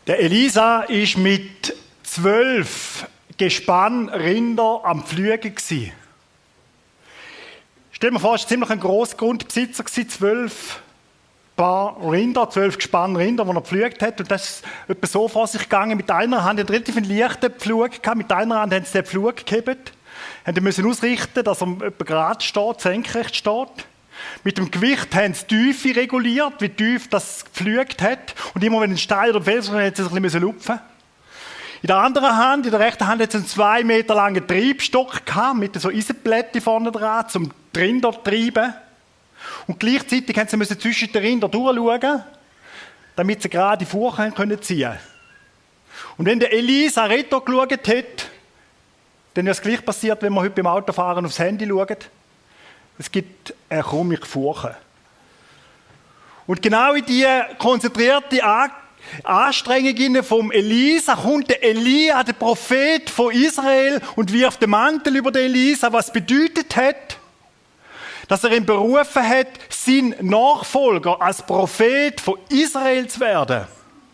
Der Elisa war mit 12 Gespannrinder am Pflügen. Stell dir mal vor, er war ziemlich ein Grossgrundbesitzer, 12 Paar Rinder, 12 Gespannrinder, die er gepflügt hat. Und das ist etwa so vor sich gegangen. Mit einer Hand, er relativ einen leichten Pflug gehabt, mit einer Hand haben sie den Pflug gehebt. Sie mussten ausrichten, dass er etwa gerade steht, senkrecht steht. Mit dem Gewicht haben sie die Tiefe reguliert, wie tief das gepflügt hat. Und immer wenn ein Stein oder ein Felsen kam, mussten sie ein bisschen lupfen. In der anderen Hand, in der rechten Hand, hat sie einen 2 Meter langen Treibstock gehabt, mit so Eisenplättchen vorne dran, zum die Rinder zu treiben. Und gleichzeitig mussten sie zwischen den Rindern durchschauen, damit sie gerade die Furchen ziehen können. Und wenn der Elisa retro geschaut hat, dann ist es gleich passiert, wenn man heute beim Autofahren aufs Handy schaut. Es gibt eine komische Furche. Und genau in diese konzentrierte Anstrengungen vom Elisa kommt der Elia, der Prophet von Israel, und wirft den Mantel über den Elisa, was bedeutet hat, dass er ihn berufen hat, sein Nachfolger als Prophet von Israel zu werden.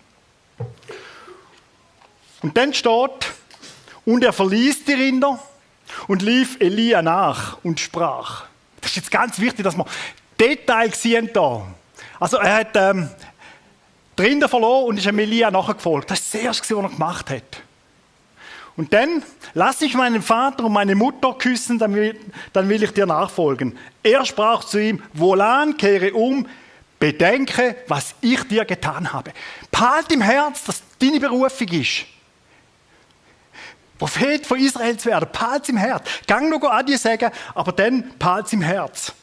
Und dann steht, und er verließ die Rinder und lief Elia nach und sprach. Das ist jetzt ganz wichtig, dass wir Details sehen da. Also er hat die Rinder verloren und ist Elia nachgefolgt. Das ist das Erste, was er gemacht hat. Und dann, lass ich meinen Vater und meine Mutter küssen, dann will ich dir nachfolgen. Er sprach zu ihm, wohlan, kehre um, bedenke, was ich dir getan habe. Behalt im Herz, dass deine Berufung ist. Prophet von Israel zu werden, behalt im Herz. Gang noch Adieu sagen, aber dann behalt im Herz.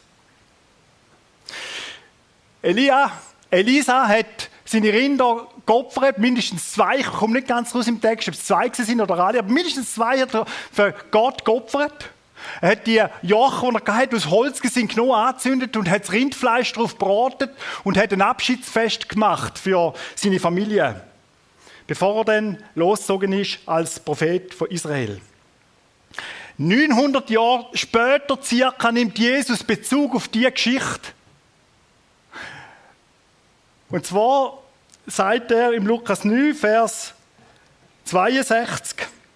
Elisa hat seine Rinder geopfert, mindestens 2, ich komme nicht ganz raus im Text, ob es 2 sind oder alle, aber mindestens 2 hat er für Gott geopfert. Er hat die Joche, die er hatte, aus Holz genommen, angezündet und hat das Rindfleisch darauf gebraten und hat ein Abschiedsfest gemacht für seine Familie, bevor er dann losgezogen ist als Prophet von Israel. 900 Jahre später circa nimmt Jesus Bezug auf diese Geschichte. Und zwar sagt er im Lukas 9, Vers 62,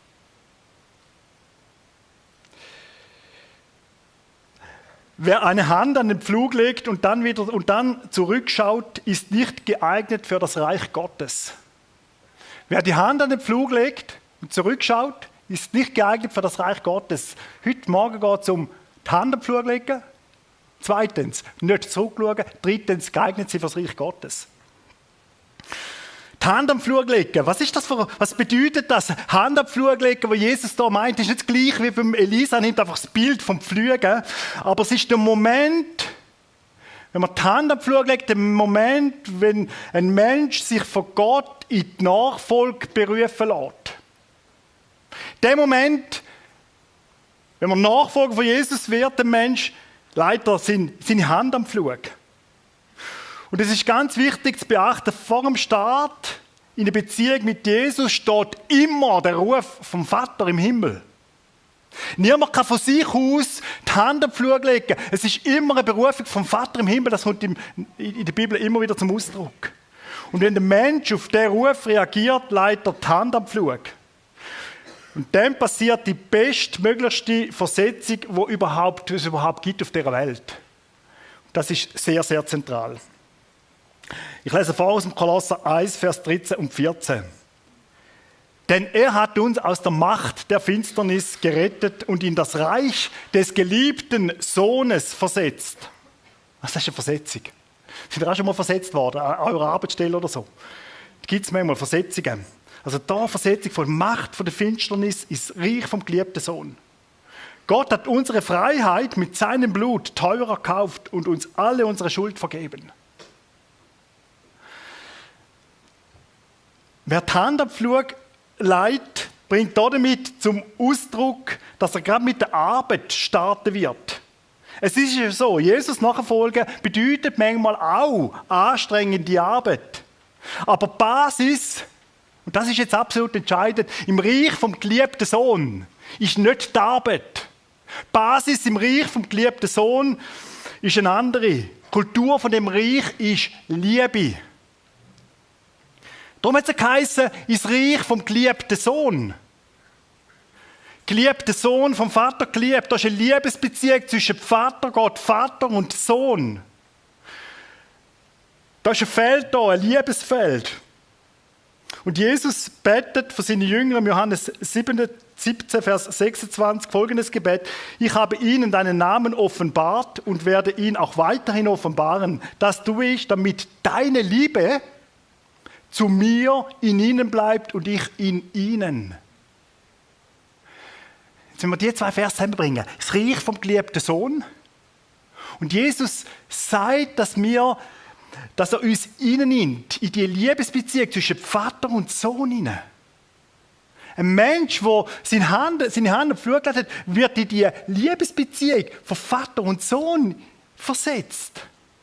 wer eine Hand an den Pflug legt und dann zurückschaut, ist nicht geeignet für das Reich Gottes. Wer die Hand an den Pflug legt und zurückschaut, ist nicht geeignet für das Reich Gottes. Heute Morgen geht es um die Hand am Pflug legen. Zweitens, nicht zurückschauen. Drittens, geeignet sie für das Reich Gottes. Die Hand am Pflug legen. Was bedeutet das? Hand am Pflug legen, was Jesus da meint, ist nicht gleich wie beim Elisa, nimmt einfach das Bild vom Pflügen. Aber es ist der Moment, wenn man die Hand am Pflug legt, der Moment, wenn ein Mensch sich von Gott in die Nachfolge berufen lässt. Der Moment, wenn man Nachfolger von Jesus wird, der Mensch legt seine Hand am Pflug. Und es ist ganz wichtig zu beachten, vor dem Start in der Beziehung mit Jesus steht immer der Ruf vom Vater im Himmel. Niemand kann von sich aus die Hand am Pflug legen. Es ist immer eine Berufung vom Vater im Himmel, das kommt in der Bibel immer wieder zum Ausdruck. Und wenn der Mensch auf diesen Ruf reagiert, legt er die Hand am Pflug. Und dann passiert die bestmöglichste Versetzung, die es überhaupt gibt auf dieser Welt. Das ist sehr, sehr zentral. Ich lese vor aus dem Kolosser 1, Vers 13 und 14. Denn er hat uns aus der Macht der Finsternis gerettet und in das Reich des geliebten Sohnes versetzt. Was ist eine Versetzung? Sind ihr auch schon mal versetzt worden, an eurer Arbeitsstelle oder so? Da gibt es manchmal Versetzungen. Also da Versetzung von der Macht von der Finsternis ins Reich vom geliebten Sohn. Gott hat unsere Freiheit mit seinem Blut teurer erkauft und uns alle unsere Schuld vergeben. Wer die Hand am Pflug legt, bringt damit zum Ausdruck, dass er gerade mit der Arbeit starten wird. Es ist ja so, Jesus nachfolgen bedeutet manchmal auch anstrengende Arbeit. Aber die Basis, und das ist jetzt absolut entscheidend, im Reich vom geliebten Sohn ist nicht die Arbeit. Die Basis im Reich vom geliebten Sohn ist eine andere. Die Kultur von dem Reich ist Liebe. Darum hat es geheißen, ins Reich vom geliebten Sohn. Geliebter Sohn, vom Vater geliebt. Das ist eine Liebesbeziehung zwischen Vater, Gott, Vater und Sohn. Da ist ein Feld da, ein Liebesfeld. Und Jesus betet für seine Jünger im Johannes 17, Vers 26 folgendes Gebet: Ich habe ihnen deinen Namen offenbart und werde ihn auch weiterhin offenbaren. Das tue ich, damit deine Liebe zu mir in ihnen bleibt und ich in ihnen. Jetzt, wenn wir die zwei Verse zusammenbringen, das Reich vom geliebten Sohn. Und Jesus sagt, dass er uns hineinnimmt, in die Liebesbeziehung zwischen Vater und Sohn hinein. Ein Mensch, der seine Hand auf den Flug gelegt hat, wird in die Liebesbeziehung von Vater und Sohn versetzt.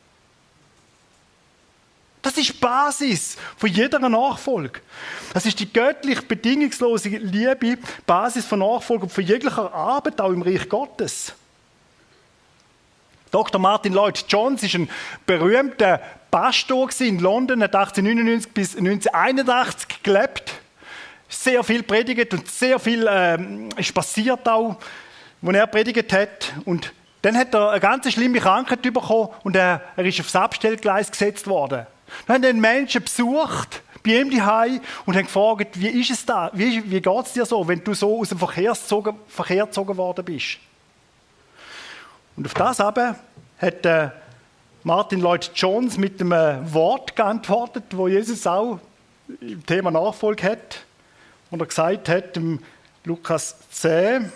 Das ist die Basis von jeder Nachfolge. Das ist die göttlich bedingungslose Liebe, Basis von Nachfolge und von jeglicher Arbeit auch im Reich Gottes. Dr. Martin Lloyd-Jones war ein berühmter Pastor in London, hat 1899 bis 1981 gelebt. Sehr viel predigt und sehr viel ist passiert auch, als er predigt hat. Und dann hat er eine ganz schlimme Krankheit bekommen und er ist aufs Abstellgleis gesetzt worden. Dann haben den Menschen besucht, bei ihm daheim und haben gefragt, wie ist es da? Wie geht es dir so, wenn du so aus dem Verkehr gezogen worden bist? Und auf das aber hat Martin Lloyd-Jones mit einem Wort geantwortet, wo Jesus auch im Thema Nachfolge hat. Und er gesagt hat, im Lukas 10,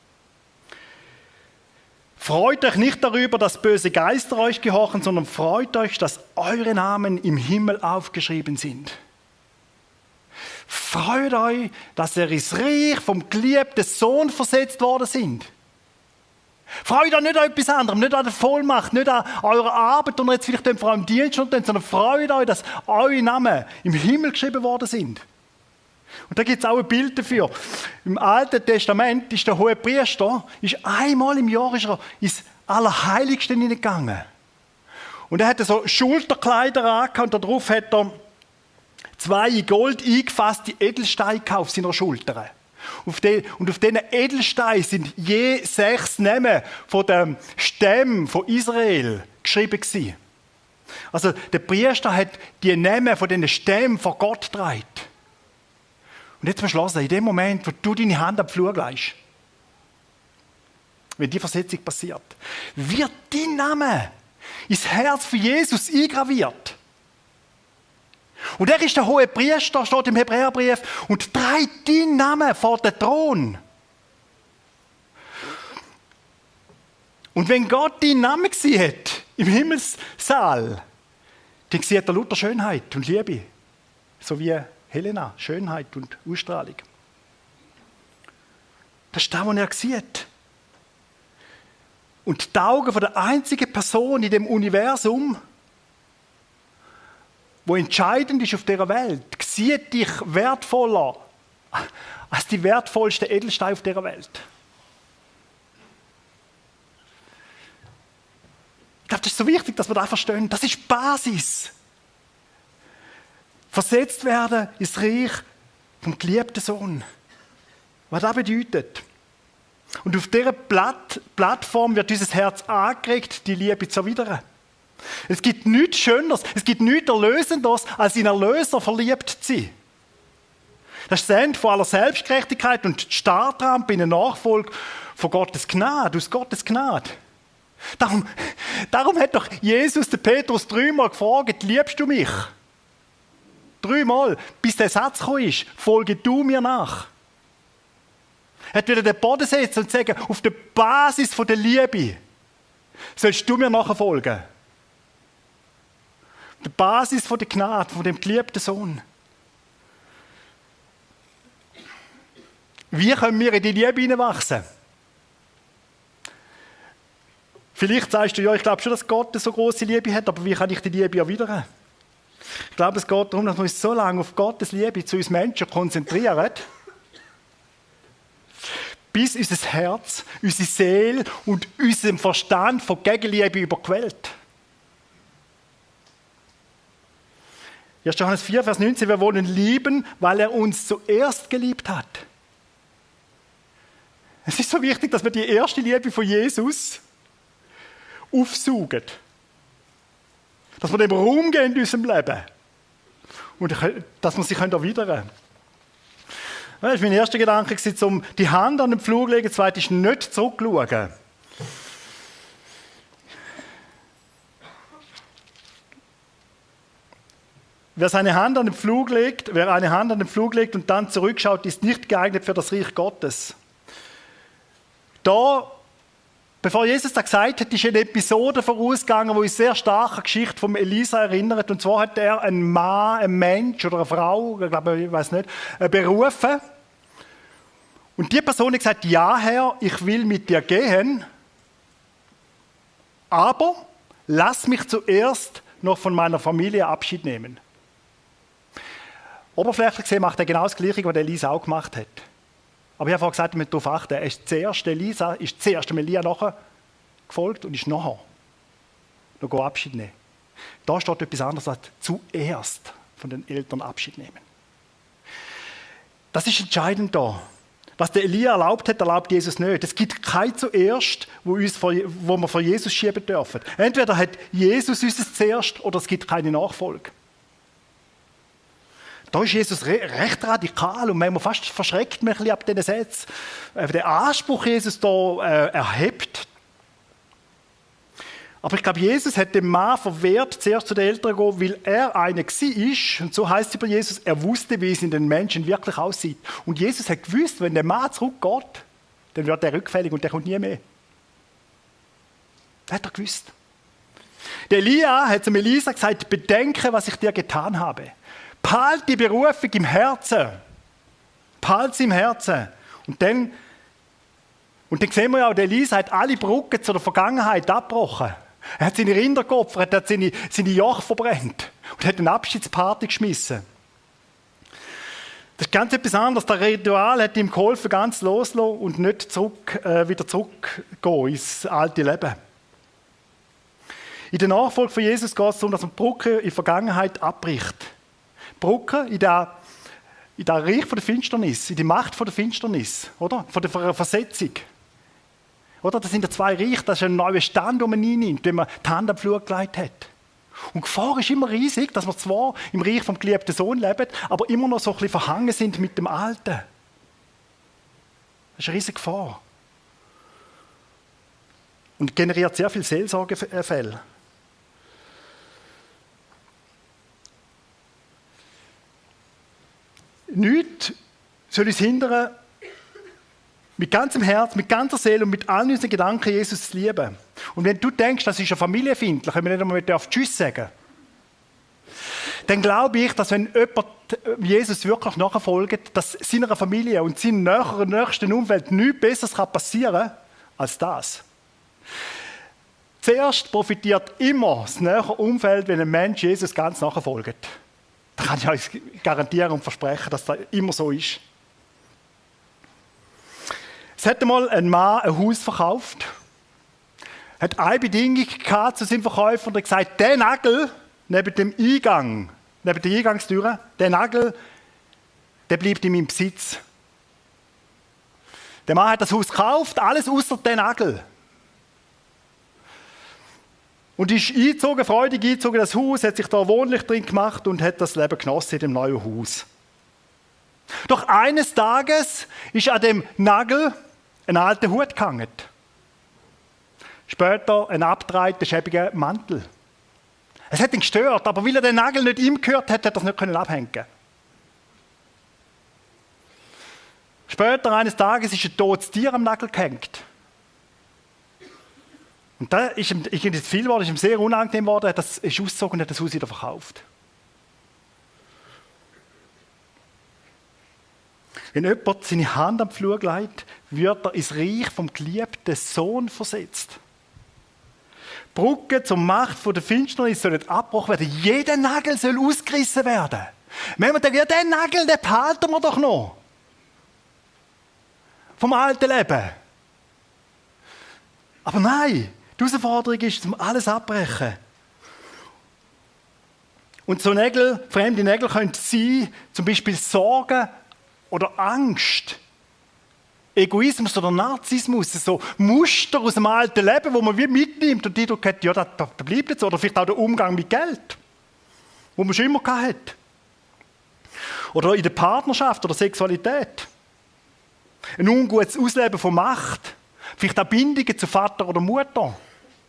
freut euch nicht darüber, dass böse Geister euch gehorchen, sondern freut euch, dass eure Namen im Himmel aufgeschrieben sind. Freut euch, dass ihr ins Reich vom geliebten Sohn versetzt worden sind. Freut euch nicht an etwas anderem, nicht an der Vollmacht, nicht an eurer Arbeit und jetzt vielleicht vor allem Dienst, sondern freut euch, dass eure Namen im Himmel geschrieben worden sind. Und da gibt es auch ein Bild dafür. Im Alten Testament ist der Hohepriester einmal im Jahr ins Allerheiligste hineingegangen. Und er hatte so Schulterkleider angehabt und darauf hat er 2 in Gold eingefasste Edelsteine auf seiner Schulter. Und auf diesen Edelsteinen sind je 6 Namen von den Stämmen von Israel geschrieben gewesen. Also der Priester hat die Namen von diesen Stämmen vor Gott getragen. Und jetzt beschlossen, in dem Moment, wo du deine Hand am Flur legst, wenn die Versetzung passiert, wird dein Name ins Herz von Jesus eingraviert. Und er ist der hohe Priester, steht im Hebräerbrief, und trägt deinen Namen vor den Thron. Und wenn Gott deinen Namen gesehen hat, im Himmelssaal, dann sieht er lauter Schönheit und Liebe, so wie Helena, Schönheit und Ausstrahlung. Das ist das, was er sieht. Und die Augen von der einzigen Person in dem Universum, wo entscheidend ist auf dieser Welt, sieht dich wertvoller als die wertvollsten Edelsteine auf dieser Welt. Ich glaube, das ist so wichtig, dass wir das verstehen. Das ist die Basis. Versetzt werden ins Reich vom geliebten Sohn. Was das bedeutet. Und auf dieser Plattform wird unser Herz angeregt, die Liebe zu erwidern. Es gibt nichts Schöneres, es gibt nichts Erlösenderes, als in Erlöser verliebt zu sein. Das ist das Ende von aller Selbstgerechtigkeit und die Startrampe in der Nachfolge von Gottes Gnade, aus Gottes Gnade. Darum hat doch Jesus den Petrus 3-mal gefragt, liebst du mich? 3-mal, bis der Satz gekommen ist, folge du mir nach. Er hat wieder den Boden setzen und sagen, auf der Basis von der Liebe sollst du mir nachher folgen. Auf der Basis von der Gnade, von dem geliebten Sohn. Wie können wir in die Liebe hineinwachsen? Vielleicht sagst du, ja, ich glaube schon, dass Gott eine so große Liebe hat, aber wie kann ich die Liebe erwidern? Ich glaube, es geht darum, dass wir uns so lange auf Gottes Liebe zu uns Menschen konzentrieren, bis unser Herz, unsere Seele und unser Verstand von Gegenliebe überquellt. 1. Johannes 4, Vers 19, wir wollen lieben, weil er uns zuerst geliebt hat. Es ist so wichtig, dass wir die erste Liebe von Jesus aufsaugen. Dass wir dem Raum geben in unserem Leben. Und dass wir sie erwidern können. Das war mein erster Gedanke, um die Hand an den Pflug zu legen. Zweitens ist nicht zurückschauen. Wer eine Hand an den Pflug legt und dann zurückschaut, ist nicht geeignet für das Reich Gottes. Da, bevor Jesus das gesagt hat, ist eine Episode vorausgegangen, die uns sehr stark an die Geschichte von Elisa erinnert. Und zwar hat er einen Mann, einen Mensch oder eine Frau, ich weiß nicht, berufen. Und die Person hat gesagt, ja Herr, ich will mit dir gehen, aber lass mich zuerst noch von meiner Familie Abschied nehmen. Oberflächlich gesehen macht er genau das Gleiche, was Elisa auch gemacht hat. Aber ich habe vorhin gesagt, wir müssen darauf achten, Elisa ist zuerst dem Elia nachher gefolgt und ist nachher noch Abschied nehmen. Da steht etwas anderes, als zuerst von den Eltern Abschied nehmen. Das ist entscheidend da. Was der Elia erlaubt hat, erlaubt Jesus nicht. Es gibt kein zuerst, wo wir vor Jesus schieben dürfen. Entweder hat Jesus uns das zuerst oder es gibt keine Nachfolge. Da ist Jesus recht radikal und manchmal fast verschreckt mich ein bisschen ab diesen Sätzen. Der Anspruch Jesus da erhebt. Aber ich glaube, Jesus hat dem Mann verwehrt, zuerst zu den Eltern zu gehen, weil er einer war. Und so heißt es über Jesus, er wusste, wie es in den Menschen wirklich aussieht. Und Jesus hat gewusst, wenn der Mann zurückgeht, dann wird er rückfällig und der kommt nie mehr. Das hat er gewusst. Der Elia hat zu Elisa gesagt, bedenke, was ich dir getan habe. Behalt die Berufung im Herzen. Behalt sie im Herzen. Und dann sehen wir ja, der Elisa hat alle Brücken zu der Vergangenheit abgebrochen. Er hat seine Rinder geopfert, er hat seine Joch verbrennt und hat eine Abschiedsparty geschmissen. Das ist ganz etwas anderes. Das Ritual hat ihm geholfen, ganz loszulassen und nicht wieder zurückgehen ins alte Leben. In der Nachfolge von Jesus geht es darum, dass man die Brücke in die Vergangenheit abbricht. Brücke in das Reich von der Finsternis, in die Macht von der Finsternis, oder? Von der Versetzung. Oder? Das sind ja zwei Reiche, das ist ein neuer Stand, den man einnimmt, wenn man die Hand am Flug gelegt hat. Und die Gefahr ist immer riesig, dass wir zwar im Reich vom geliebten Sohn leben, aber immer noch so ein bisschen verhangen sind mit dem Alten. Das ist eine riesige Gefahr. Und generiert sehr viele Seelsorgefälle. Nichts soll uns hindern, mit ganzem Herz, mit ganzer Seele und mit allen unseren Gedanken Jesus zu lieben. Und wenn du denkst, das ist ja familienfeindlich, wenn wir nicht einmal Tschüss sagen, dann glaube ich, dass wenn jemand Jesus wirklich nachfolgt, dass seiner Familie und seinem nächsten Umfeld nichts Besseres passieren kann als das. Zuerst profitiert immer das nähere Umfeld, wenn ein Mensch Jesus ganz nachfolgt. Da kann ich euch garantieren und versprechen, dass das immer so ist. Es hat einmal ein Mann ein Haus verkauft, hat eine Bedingung gehabt zu seinem Verkäufer und hat gesagt, der Nagel neben dem Eingang, neben der Eingangstür, der Nagel, der bleibt in meinem Besitz. Der Mann hat das Haus gekauft, alles außer den Nagel. Und ist freudig eingezogen in das Haus, hat sich da wohnlich drin gemacht und hat das Leben genossen in dem neuen Haus. Doch eines Tages ist an dem Nagel ein alter Hut gehangen. Später ein abgedrehter, schäbiger Mantel. Es hat ihn gestört, aber weil er den Nagel nicht ihm gehört hat, hat er es nicht abhängen können. Später eines Tages ist ein totes Tier am Nagel gehängt. Und da ist ihm viel geworden, ist ihm sehr unangenehm geworden, er ist ausgezogen und hat das Haus wieder verkauft. Wenn jemand seine Hand am Flur legt, wird er ins Reich vom geliebten Sohn versetzt. Die Brücke zur Macht der Finsternis soll nicht abgebrochen werden. Jeder Nagel soll ausgerissen werden. Wenn wir denken, ja, den Nagel, den behalten wir doch noch. Vom alten Leben. Aber nein, die Herausforderung ist, um alles abbrechen. Und so Nägel, fremde Nägel können sein, zum Beispiel Sorgen oder Angst, Egoismus oder Narzissmus, so Muster aus dem alten Leben, wo man wie mitnimmt und die hat, ja, das bleibt jetzt. Oder vielleicht auch der Umgang mit Geld, wo man schon immer hatte. Oder in der Partnerschaft oder Sexualität. Ein ungutes Ausleben von Macht. Vielleicht auch Bindungen zu Vater oder Mutter.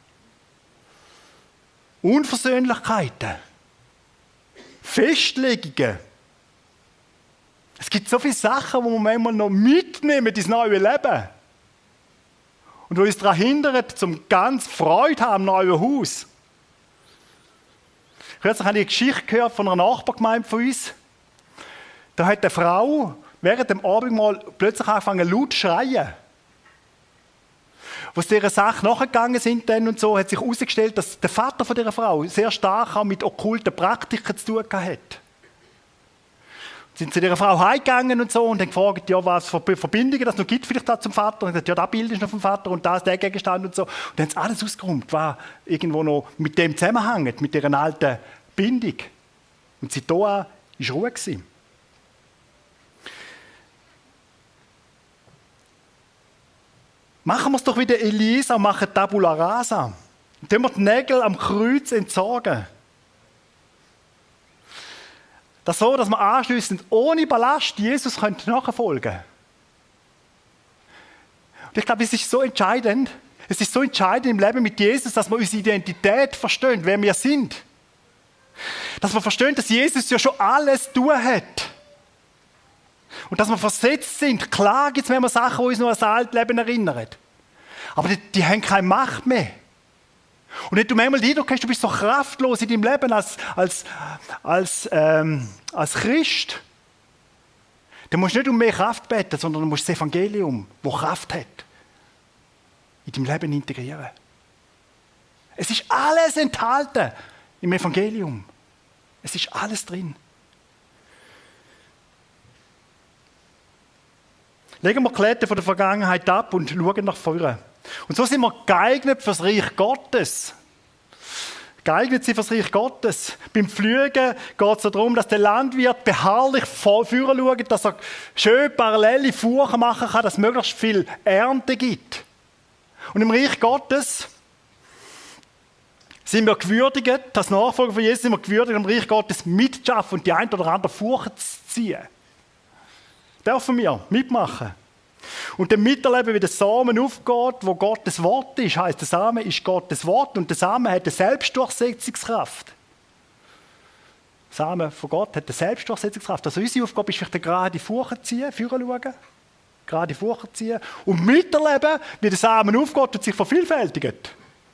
Unversöhnlichkeiten. Festlegungen. Es gibt so viele Sachen, die wir manchmal noch mitnehmen ins neue Leben. Und die uns daran hindern, zum ganz Freude haben am neuen Haus. Kürzlich habe ich eine Geschichte gehört von einer Nachbargemeinde von uns. Da hat eine Frau während dem Abendmahl plötzlich angefangen laut zu schreien. Als sie dieser Sache nachgegangen sind dann und so, hat sich herausgestellt, dass der Vater von dieser Frau sehr stark auch mit okkulten Praktiken zu tun hat. Sind zu dieser Frau heimgegangen und so und haben gefragt, ja, was für Verbindungen das noch gibt, vielleicht da zum Vater. Und gesagt, ja, das Bild ist noch vom Vater und da ist der Gegenstand und so. Und dann haben sie alles ausgeräumt, was irgendwo noch mit dem zusammenhängt, mit dieser alten Bindung. Und seitdem war Ruhe gewesen. Machen wir es doch wie der Elisa und machen Tabula Rasa. Und dann wir die Nägel am Kreuz entsorgen. Das so, dass wir anschliessend ohne Ballast Jesus nachfolgen können. Und ich glaube, es ist so entscheidend. Es ist so entscheidend im Leben mit Jesus, dass wir unsere Identität verstehen, wer wir sind. Dass wir verstehen, dass Jesus ja schon alles tun hat. Und dass wir versetzt sind. Klar gibt es manchmal Sachen, die uns noch an das alte Leben erinnern. Aber die haben keine Macht mehr. Und wenn du manchmal den Eindruck hast, du bist so kraftlos in deinem Leben als Christ, dann musst du nicht um mehr Kraft beten, sondern du musst das Evangelium, das Kraft hat, in deinem Leben integrieren. Es ist alles enthalten im Evangelium. Es ist alles drin. Legen wir die Kette von der Vergangenheit ab und schauen nach vorne. Und so sind wir geeignet für das Reich Gottes. Geeignet sind für das Reich Gottes. Beim Pflügen geht es darum, dass der Landwirt beharrlich vorführen schaut, dass er schön parallele Furchen machen kann, dass es möglichst viel Ernte gibt. Und im Reich Gottes sind wir gewürdigt, als Nachfolger von Jesus sind wir gewürdigt, im Reich Gottes mitzuschaffen und die ein oder andere Furche zu ziehen. Dürfen wir mitmachen. Und dann miterleben, wie der Samen aufgeht, wo Gottes Wort ist. Heisst, der Samen ist Gottes Wort und der Samen hat eine Selbstdurchsetzungskraft. Der Samen von Gott hat eine Selbstdurchsetzungskraft. Also unsere Aufgabe ist vielleicht gerade Furchen ziehen, führen schauen, gerade Furchen ziehen und miterleben, wie der Samen aufgeht und sich vervielfältigt.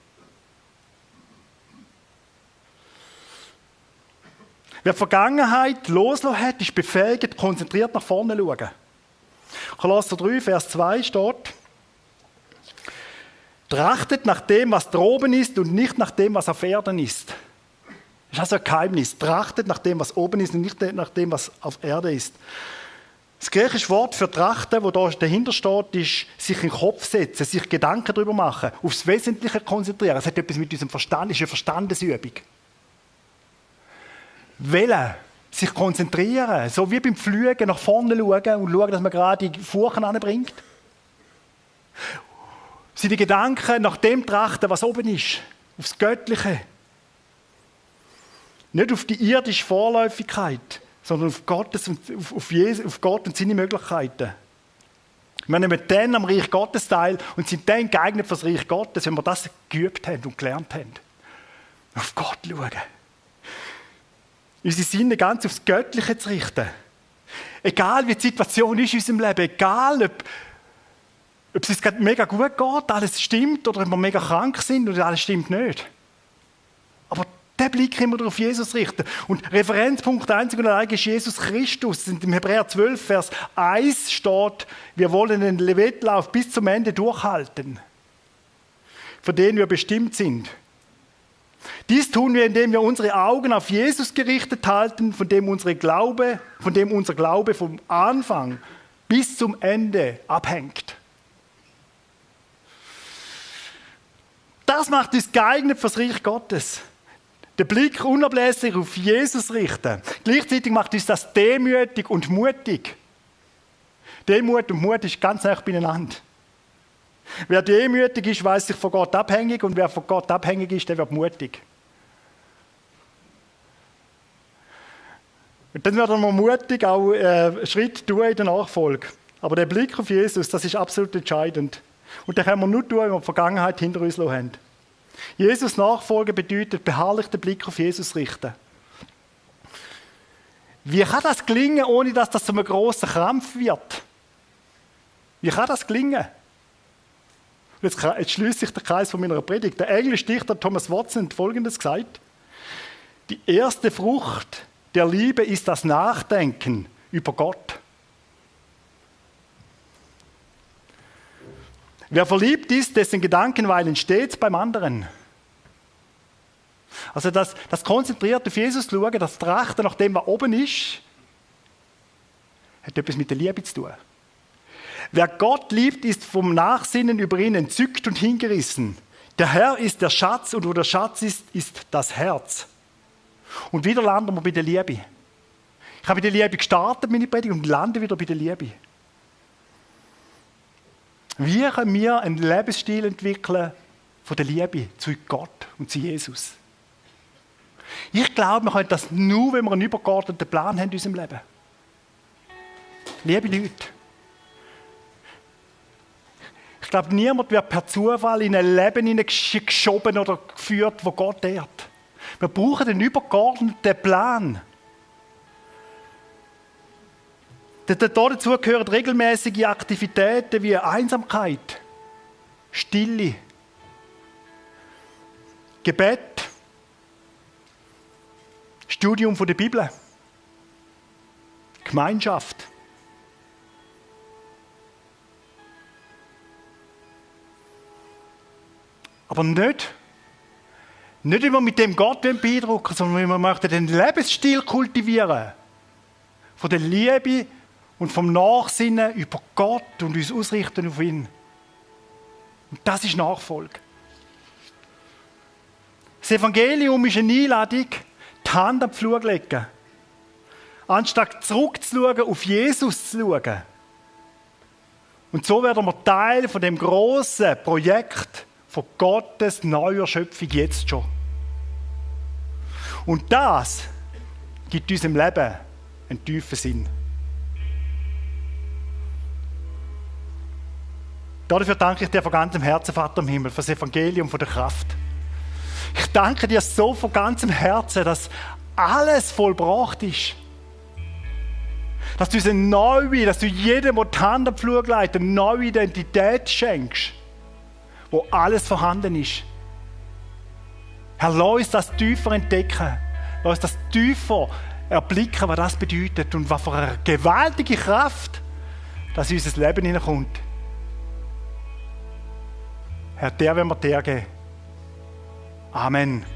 Wer die Vergangenheit losgelassen hat, ist befähigt, konzentriert nach vorne zu schauen. Kolosser 3, Vers 2 steht: Trachtet nach dem, was droben ist und nicht nach dem, was auf Erden ist. Das ist also ein Geheimnis. Trachtet nach dem, was oben ist und nicht nach dem, was auf Erde ist. Das griechische Wort für trachten, das da dahinter steht, ist sich in den Kopf setzen, sich Gedanken darüber machen, aufs Wesentliche konzentrieren. Es hat etwas mit unserem Verstand, es ist eine Verstandesübung. Wählen, sich konzentrieren, so wie beim Pflügen nach vorne schauen und schauen, dass man gerade die Furchen anbringt. Seine Gedanken nach dem trachten, was oben ist, aufs Göttliche. Nicht auf die irdische Vorläufigkeit, sondern auf Gott und seine Möglichkeiten. Wir nehmen dann am Reich Gottes teil und sind dann geeignet für das Reich Gottes, wenn wir das geübt haben und gelernt haben. Auf Gott schauen. Unsere Sinne ganz aufs Göttliche zu richten. Egal wie die Situation ist in unserem Leben, egal ob es uns gerade mega gut geht, alles stimmt, oder ob wir mega krank sind und alles stimmt nicht. Aber den Blick immer auf Jesus richten. Und Referenzpunkt einzig und allein ist Jesus Christus. In dem Hebräer 12, Vers 1 steht, wir wollen den Wettlauf bis zum Ende durchhalten, für den wir bestimmt sind. Dies tun wir, indem wir unsere Augen auf Jesus gerichtet halten, von dem unser Glaube vom Anfang bis zum Ende abhängt. Das macht uns geeignet für das Reich Gottes. den Blick unablässig auf Jesus richten. Gleichzeitig macht uns das demütig und mutig. Demut und Mut ist ganz nah beieinander. Wer demütig ist, weiß sich von Gott abhängig, und wer von Gott abhängig ist, der wird mutig. Und dann werden wir mutig auch einen Schritt tun in der Nachfolge. Aber der Blick auf Jesus, das ist absolut entscheidend. Und den können wir nur tun, wenn wir die Vergangenheit hinter uns haben. Jesus nachfolgen bedeutet, beharrlich den Blick auf Jesus richten. Wie kann das gelingen, ohne dass das zu einem grossen Krampf wird? Wie kann das gelingen? Jetzt schließe ich den Kreis von meiner Predigt. Der englische Dichter Thomas Watson hat Folgendes gesagt: Die erste Frucht der Liebe ist das Nachdenken über Gott. Wer verliebt ist, dessen Gedanken weilen stets beim anderen. Also das konzentriert auf Jesus schauen, das Trachten nach dem, was oben ist, hat etwas mit der Liebe zu tun. Wer Gott liebt, ist vom Nachsinnen über ihn entzückt und hingerissen. Der Herr ist der Schatz, und wo der Schatz ist, ist das Herz. Und wieder landen wir bei der Liebe. Ich habe bei der Liebe gestartet, meine Predigt, und lande wieder bei der Liebe. Wie können wir einen Lebensstil entwickeln von der Liebe zu Gott und zu Jesus? Ich glaube, wir können das nur, wenn wir einen übergeordneten Plan haben in unserem Leben. Liebe Leute, ich glaube, niemand wird per Zufall in ein Leben hineingeschoben oder geführt, wo Gott ehrt. Wir brauchen einen übergeordneten Plan. Dazu gehören regelmäßige Aktivitäten wie Einsamkeit, Stille, Gebet, Studium der Bibel, Gemeinschaft. Aber nicht, wie wir mit dem Gott beeindrucken, sondern wie wir möchten den Lebensstil kultivieren. Von der Liebe und vom Nachsinnen über Gott und uns ausrichten auf ihn. Und das ist Nachfolge. Das Evangelium ist eine Einladung, die Hand am Pflug zu legen. Anstatt zurückzuschauen, auf Jesus zu schauen. Und so werden wir Teil von dem grossen Projekt von Gottes neuer Schöpfung jetzt schon. Und das gibt unserem Leben einen tiefen Sinn. Dafür danke ich dir von ganzem Herzen, Vater im Himmel, für das Evangelium von der Kraft. Ich danke dir so von ganzem Herzen, dass alles vollbracht ist. Dass du jedem, der die Hand am Flur legt, eine neue Identität schenkst, wo alles vorhanden ist. Herr, lass uns das tiefer entdecken. Lass uns das tiefer erblicken, was das bedeutet und was für eine gewaltige Kraft, dass in unser Leben hineinkommt. Herr, der wollen wir dir geben. Amen.